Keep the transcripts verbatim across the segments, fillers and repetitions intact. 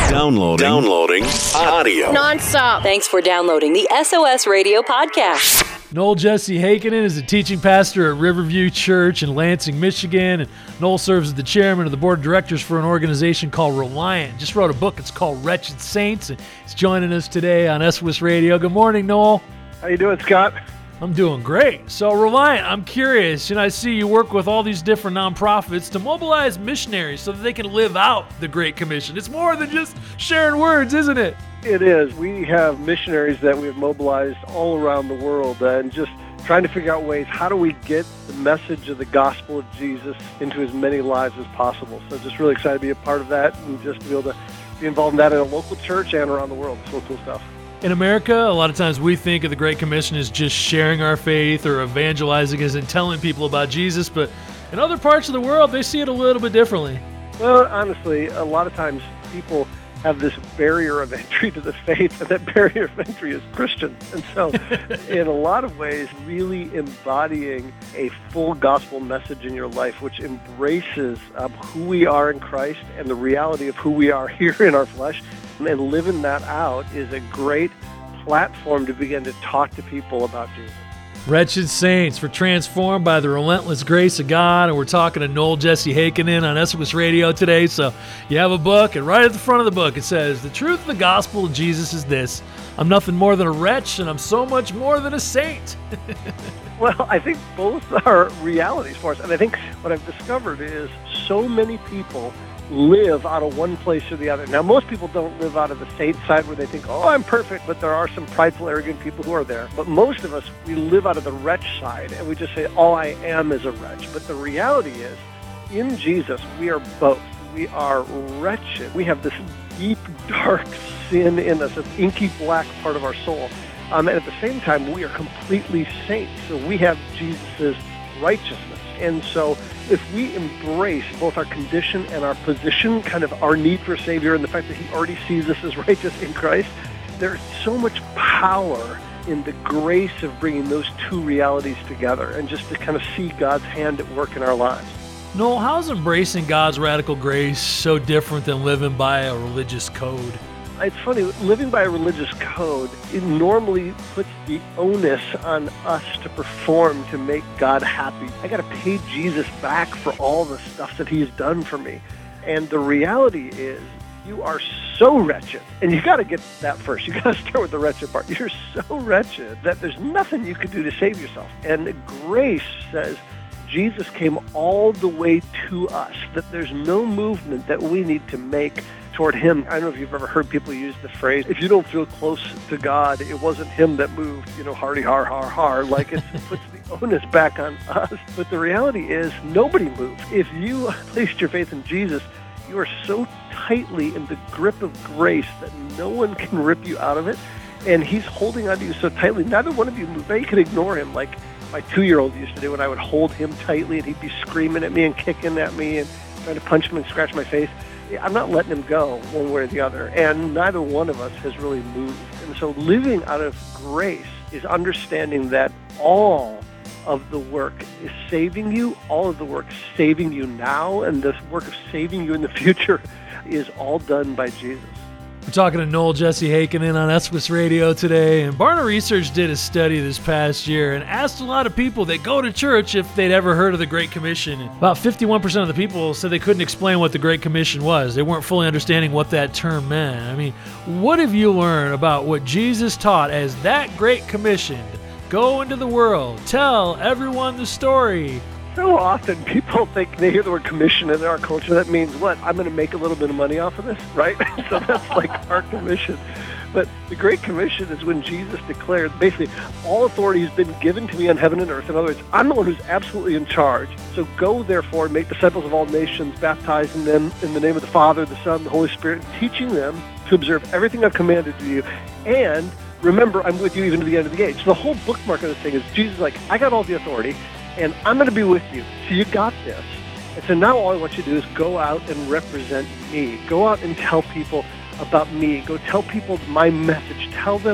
Downloading. Downloading. Audio. Non-stop. Thanks for downloading the S O S Radio podcast. Noel Jesse Heikkinen is a teaching pastor at Riverview Church in Lansing, Michigan. And Noel serves as the chairman of the board of directors for an organization called Reliant. Just wrote a book. It's called Wretched Saints. And he's joining us today on S O S Radio. Good morning, Noel. How you doing, Scott? I'm doing great. So Reliant, I'm curious, you know, I see you work with all these different nonprofits to mobilize missionaries so that they can live out the Great Commission. It's more than just sharing words, isn't it? It is. We have missionaries that we have mobilized all around the world uh, and just trying to figure out ways, how do we get the message of the gospel of Jesus into as many lives as possible. So just really excited to be a part of that and just to be able to be involved in that in a local church and around the world. It's really cool stuff. In America, a lot of times we think of the Great Commission as just sharing our faith or evangelizing as in telling people about Jesus, but in other parts of the world, they see it a little bit differently. Well, honestly, a lot of times people have this barrier of entry to the faith, and that barrier of entry is Christians. And so in a lot of ways, really embodying a full gospel message in your life, which embraces um, who we are in Christ and the reality of who we are here in our flesh, and living that out is a great platform to begin to talk to people about Jesus. Wretched Saints, we're transformed by the relentless grace of God, and we're talking to Noel Jesse Heikkinen on S O S Radio today. So you have a book, and right at the front of the book it says, "The truth of the gospel of Jesus is this: I'm nothing more than a wretch, and I'm so much more than a saint." Well, I think both are realities for us, and I think what I've discovered is so many people live out of one place or the other. Now, most people don't live out of the saint side where they think, oh, I'm perfect, but there are some prideful, arrogant people who are there. But most of us, we live out of the wretch side, and we just say, all I am is a wretch. But the reality is, in Jesus, we are both. We are wretched. We have this deep, dark sin in us, an inky black part of our soul. Um, and at the same time, we are completely saints. So we have Jesus' righteousness. And so if we embrace both our condition and our position, kind of our need for a Savior and the fact that He already sees us as righteous in Christ, there's so much power in the grace of bringing those two realities together and just to kind of see God's hand at work in our lives. Noel, how's embracing God's radical grace so different than living by a religious code? It's funny, living by a religious code, it normally puts the onus on us to perform to make God happy. I got to pay Jesus back for all the stuff that He's done for me. And the reality is, you are so wretched. And you got to get that first. You got to start with the wretched part. You're so wretched that there's nothing you can do to save yourself. And grace says, Jesus came all the way to us, that there's no movement that we need to make toward Him. I don't know if you've ever heard people use the phrase, if you don't feel close to God, it wasn't Him that moved, you know, hardy har har har, like it puts the onus back on us. But the reality is, nobody moves. If you placed your faith in Jesus, you are so tightly in the grip of grace that no one can rip you out of it. And He's holding onto you so tightly, neither one of you move. Now you can ignore Him, like my two-year-old used to do when I would hold him tightly and he'd be screaming at me and kicking at me and trying to punch him and scratch my face. I'm not letting him go one way or the other, and neither one of us has really moved. And so living out of grace is understanding that all of the work is saving you, all of the work is saving you now, and the work of saving you in the future is all done by Jesus. We're talking to Noel Jesse Heikkinen on S O S Radio today, and Barna Research did a study this past year and asked a lot of people that go to church if they'd ever heard of the Great Commission. About fifty-one percent of the people said they couldn't explain what the Great Commission was. They weren't fully understanding what that term meant. I mean, what have you learned about what Jesus taught as that Great Commission? Go into the world, tell everyone the story. So often people think they hear the word commission in our culture. That means what? I'm going to make a little bit of money off of this, right? So that's like our commission. But the Great Commission is when Jesus declared, basically, all authority has been given to me on heaven and earth. In other words, I'm the one who's absolutely in charge. So go, therefore, and make disciples of all nations, baptizing them in the name of the Father, the Son, the Holy Spirit, teaching them to observe everything I've commanded to you. And remember, I'm with you even to the end of the age. So the whole bookmark of this thing is Jesus is like, I got all the authority, and I'm going to be with you. So you got this. And so now all I want you to do is go out and represent me. Go out and tell people about me. Go tell people my message. Tell them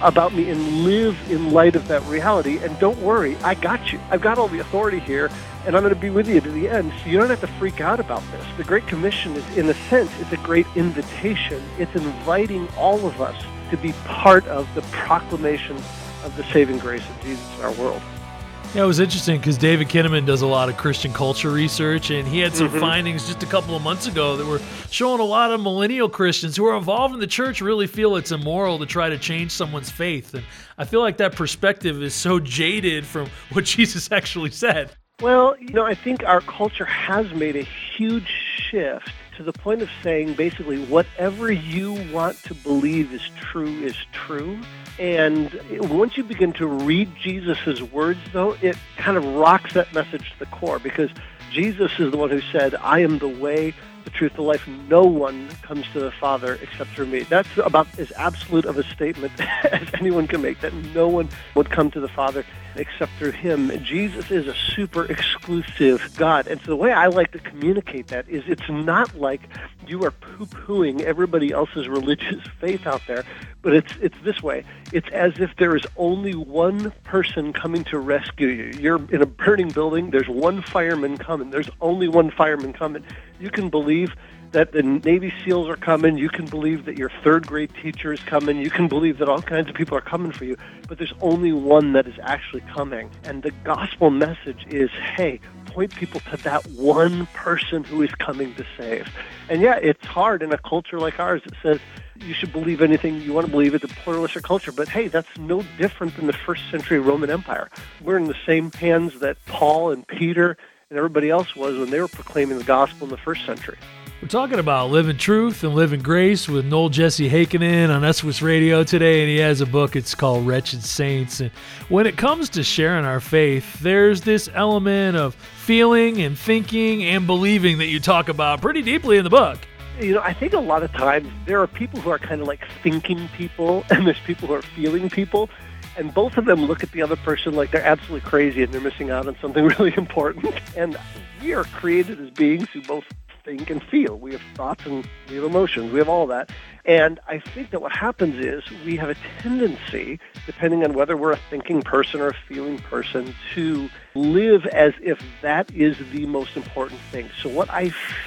about me and live in light of that reality. And don't worry, I got you. I've got all the authority here, and I'm going to be with you to the end, so you don't have to freak out about this. The Great Commission is, in a sense, it's a great invitation. It's inviting all of us to be part of the proclamation of the saving grace of Jesus in our world. Yeah, it was interesting because David Kinnaman does a lot of Christian culture research, and he had some mm-hmm. findings just a couple of months ago that were showing a lot of millennial Christians who are involved in the church really feel it's immoral to try to change someone's faith. And I feel like that perspective is so jaded from what Jesus actually said. Well, you know, I think our culture has made a huge shift to the point of saying basically whatever you want to believe is true is true. And once you begin to read Jesus' words, though, it kind of rocks that message to the core, because Jesus is the one who said, I am the way, the truth, the life. No one comes to the Father except through me. That's about as absolute of a statement as anyone can make, that no one would come to the Father except through him. Jesus is a super exclusive God. And so the way I like to communicate that is it's not like you are poo-pooing everybody else's religious faith out there, but it's it's this way. It's as if there is only one person coming to rescue you. You're in a burning building. There's one fireman coming. There's only one fireman coming. You can believe that the Navy SEALs are coming. You can believe that your third grade teacher is coming. You can believe that all kinds of people are coming for you. But there's only one that is actually coming. And the gospel message is, hey, point people to that one person who is coming to save. And yeah, it's hard in a culture like ours that says you should believe anything you want to believe. It's a pluralistic culture. But hey, that's no different than the first century Roman Empire. We're in the same hands that Paul and Peter and everybody else was when they were proclaiming the gospel in the first century. We're talking about living truth and living grace with Noel Jesse Heikkinen on S W S Radio today, and he has a book. It's called Wretched Saints. And when it comes to sharing our faith, there's this element of feeling and thinking and believing that you talk about pretty deeply in the book. You know, I think a lot of times there are people who are kind of like thinking people, and there's people who are feeling people. And both of them look at the other person like they're absolutely crazy and they're missing out on something really important. And we are created as beings who both think and feel. We have thoughts and we have emotions. We have all that. And I think that what happens is we have a tendency, depending on whether we're a thinking person or a feeling person, to live as if that is the most important thing. So what I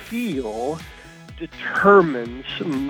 feel determines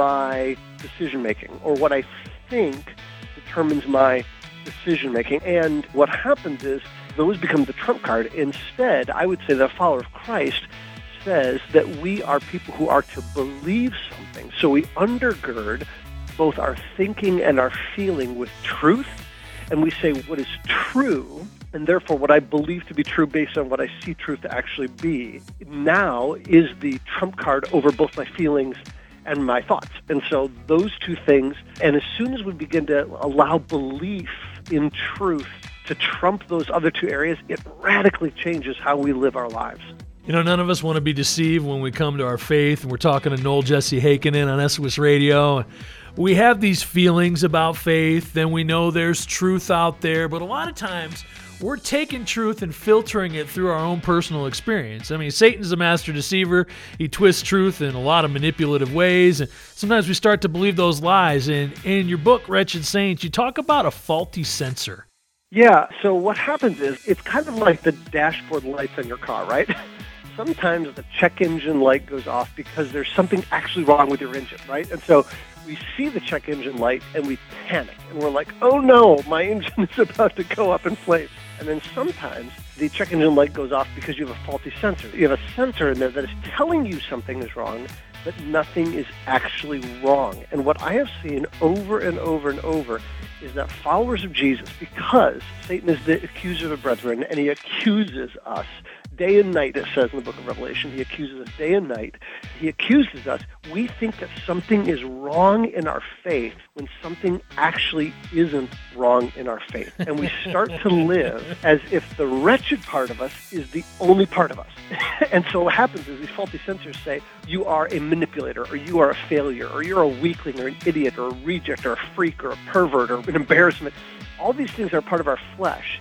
my decision-making, or what I think determines my decision-making. And what happens is those become the trump card. Instead, I would say that a follower of Christ says that we are people who are to believe something. So we undergird both our thinking and our feeling with truth, and we say what is true, and therefore what I believe to be true based on what I see truth to actually be, now is the trump card over both my feelings and my thoughts. And so those two things, and as soon as we begin to allow belief in truth to trump those other two areas, it radically changes how we live our lives. You know, none of us want to be deceived when we come to our faith, and we're talking to Noel Jesse Heikkinen on S W S Radio. We have these feelings about faith, then we know there's truth out there, but a lot of times we're taking truth and filtering it through our own personal experience. I mean, Satan's a master deceiver. He twists truth in a lot of manipulative ways, and sometimes we start to believe those lies. And in your book, Wretched Saints, you talk about a faulty sensor. Yeah, so what happens is it's kind of like the dashboard lights on your car, right? Sometimes the check engine light goes off because there's something actually wrong with your engine, right? And so we see the check engine light and we panic, and we're like, oh no, my engine is about to go up in flames. And then sometimes the check engine light goes off because you have a faulty sensor. You have a sensor in there that is telling you something is wrong, but nothing is actually wrong. And what I have seen over and over and over is that followers of Jesus, because Satan is the accuser of the brethren, and he accuses us day and night, it says in the book of Revelation, he accuses us day and night. He accuses us. We think that something is wrong in our faith when something actually isn't wrong in our faith. And we start to live as if the wretched part of us is the only part of us. And so what happens is these faulty sensors say, you are a manipulator, or you are a failure, or you're a weakling, or an idiot, or a reject, or a freak, or a pervert, or an embarrassment. All these things are part of our flesh.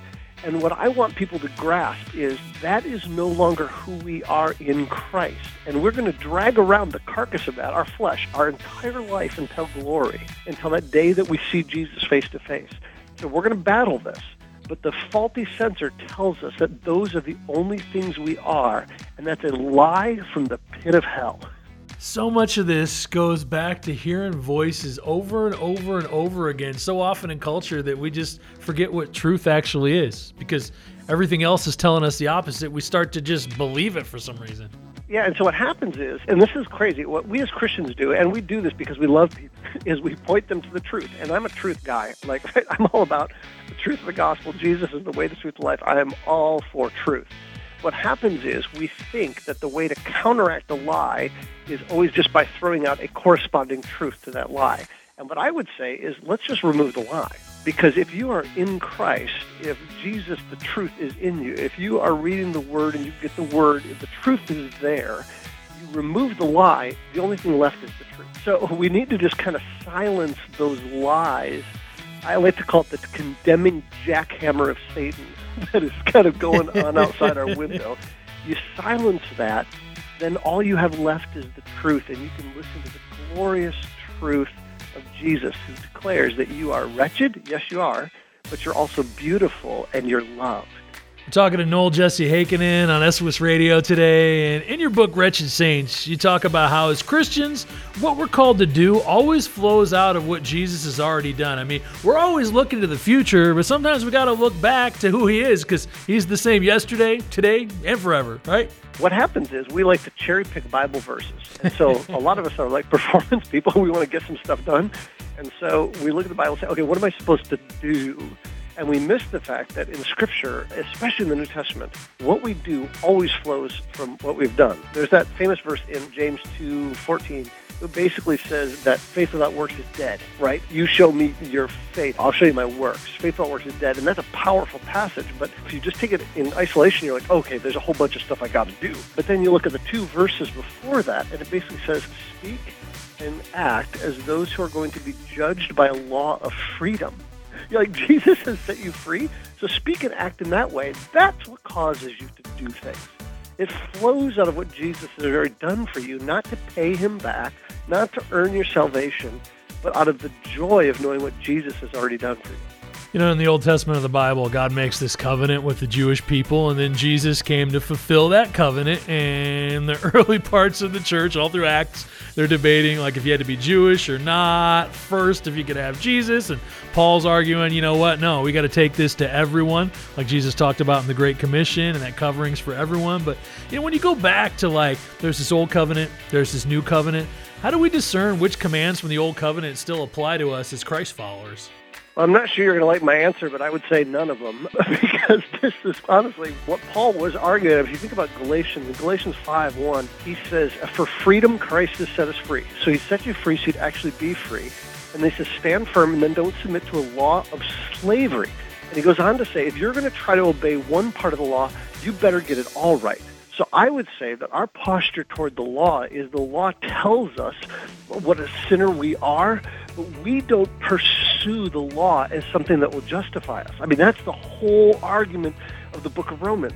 And what I want people to grasp is that is no longer who we are in Christ. And we're going to drag around the carcass of that, our flesh, our entire life until glory, until that day that we see Jesus face to face. So we're going to battle this. But the faulty censor tells us that those are the only things we are, and that's a lie from the pit of hell. So much of this goes back to hearing voices over and over and over again so often in culture that we just forget what truth actually is because everything else is telling us the opposite. We start to just believe it for some reason. Yeah, and so what happens is, and this is crazy, what we as Christians do, and we do this because we love people, is we point them to the truth. And I'm a truth guy. Like, I'm all about the truth of the gospel. Jesus is the way, the truth, the life. I am all for truth. What happens is we think that the way to counteract the lie is always just by throwing out a corresponding truth to that lie. And what I would say is let's just remove the lie. Because if you are in Christ, if Jesus, the truth, is in you, if you are reading the Word and you get the Word, if the truth is there, you remove the lie, the only thing left is the truth. So we need to just kind of silence those lies. I like to call it the condemning jackhammer of Satan that is kind of going on outside our window. You silence that, then all you have left is the truth, and you can listen to the glorious truth of Jesus, who declares that you are wretched, yes you are, but you're also beautiful and you're loved. We're talking to Noel Jesse Heikkinen on S O S Radio today, and in your book, Wretched Saints, you talk about how as Christians, what we're called to do always flows out of what Jesus has already done. I mean, we're always looking to the future, but sometimes we got to look back to who he is, because he's the same yesterday, today, and forever, right? What happens is we like to cherry pick Bible verses. And so a lot of us are like performance people. We want to get some stuff done. And so we look at the Bible and say, okay, what am I supposed to do? And we miss the fact that in Scripture, especially in the New Testament, what we do always flows from what we've done. There's that famous verse in James two fourteen that basically says that faith without works is dead, right? You show me your faith, I'll show you my works. Faith without works is dead, and that's a powerful passage. But if you just take it in isolation, you're like, okay, there's a whole bunch of stuff I got to do. But then you look at the two verses before that, and it basically says, speak and act as those who are going to be judged by a law of freedom. You're like, Jesus has set you free, so speak and act in that way. That's what causes you to do things. It flows out of what Jesus has already done for you, not to pay him back, not to earn your salvation, but out of the joy of knowing what Jesus has already done for you. You know, in the Old Testament of the Bible, God makes this covenant with the Jewish people, and then Jesus came to fulfill that covenant. And the early parts of the church, all through Acts, they're debating, like, if you had to be Jewish or not first, if you could have Jesus. And Paul's arguing, you know what, no, we got to take this to everyone, like Jesus talked about in the Great Commission, and that covering's for everyone. But, you know, when you go back to, like, there's this old covenant, there's this new covenant, how do we discern which commands from the old covenant still apply to us as Christ followers? Well, I'm not sure you're going to like my answer, but I would say none of them, because this is honestly what Paul was arguing. If you think about Galatians, in Galatians five one, he says, for freedom, Christ has set us free. So he set you free so you'd actually be free. And he says, stand firm and then don't submit to a law of slavery. And he goes on to say, if you're going to try to obey one part of the law, you better get it all right. So I would say that our posture toward the law is the law tells us what a sinner we are, but we don't pursue the law as something that will justify us. I mean, that's the whole argument of the book of Romans.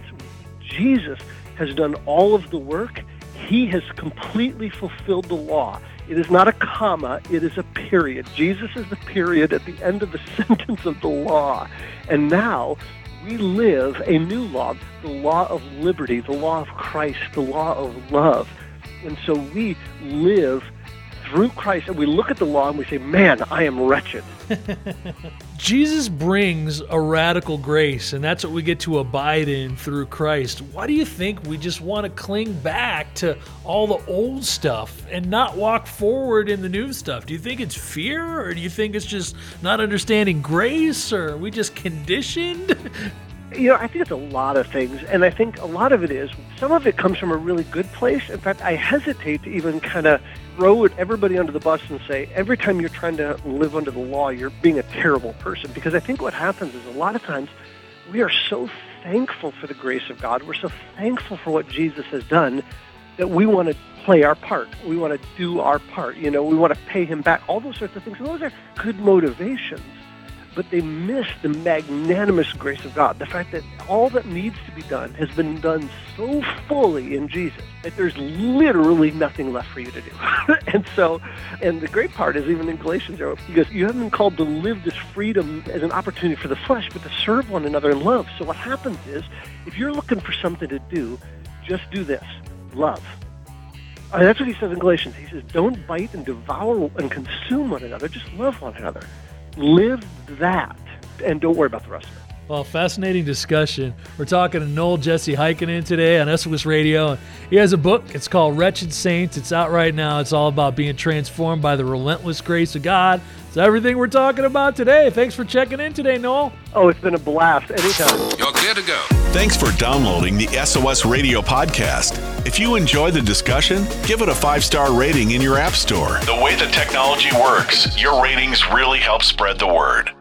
Jesus has done all of the work. He has completely fulfilled the law. It is not a comma, it is a period. Jesus is the period at the end of the sentence of the law. And now we live a new law, the law of liberty, the law of Christ, the law of love. And so we live through Christ, and we look at the law and we say, man, I am wretched. Jesus brings a radical grace, and that's what we get to abide in through Christ. Why do you think we just want to cling back to all the old stuff and not walk forward in the new stuff? Do you think it's fear, or do you think it's just not understanding grace, or are we just conditioned? You know, I think it's a lot of things, and I think a lot of it is, some of it comes from a really good place. In fact, I hesitate to even kind of throw everybody under the bus and say, every time you're trying to live under the law, you're being a terrible person. Because I think what happens is a lot of times we are so thankful for the grace of God, we're so thankful for what Jesus has done, that we want to play our part. We want to do our part. You know, we want to pay him back, all those sorts of things. And those are good motivations. but they miss the magnanimous grace of God. The fact that all that needs to be done has been done so fully in Jesus that there's literally nothing left for you to do. And so, and the great part is even in Galatians, he goes, you haven't been called to live this freedom as an opportunity for the flesh, but to serve one another in love. So what happens is, if you're looking for something to do, just do this, love. Uh, that's what he says in Galatians. He says, don't bite and devour and consume one another, just love one another. Live that, and don't worry about the rest of it. Well, fascinating discussion. We're talking to Noel Jesse Heikkinen today on S O S Radio. He has a book. It's called Wretched Saints. It's out right now. It's all about being transformed by the relentless grace of God. It's everything we're talking about today. Thanks for checking in today, Noel. Oh, it's been a blast. Anytime. You're clear to go. Thanks for downloading the S O S Radio podcast. If you enjoy the discussion, give it a five-star rating in your app store. The way the technology works, your ratings really help spread the word.